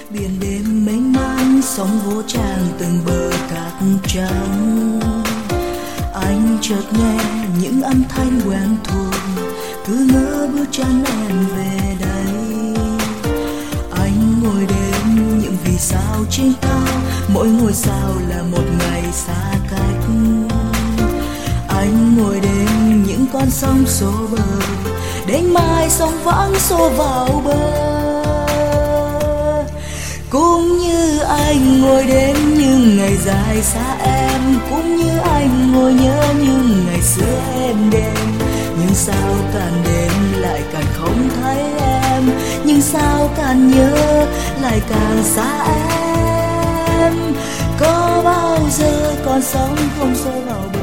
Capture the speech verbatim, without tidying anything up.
Biển đêm mênh mang sóng vỗ tràn từng bờ cát trắng. Anh chợt nghe những âm thanh quen thuộc, cứ ngỡ bước chân em về đây. Anh ngồi đêm những vì sao trên cao, mỗi ngôi sao là một ngày xa cách. Anh ngồi đêm những con sóng xô bờ, đến mai sóng vắng xô vào bờ. Cũng như anh ngồi đến những ngày dài xa em, cũng như anh ngồi nhớ những ngày xưa êm đềm. Nhưng sao càng đêm lại càng không thấy em, nhưng sao càng nhớ lại càng xa em. Có bao giờ con sóng không rơi vào bờ?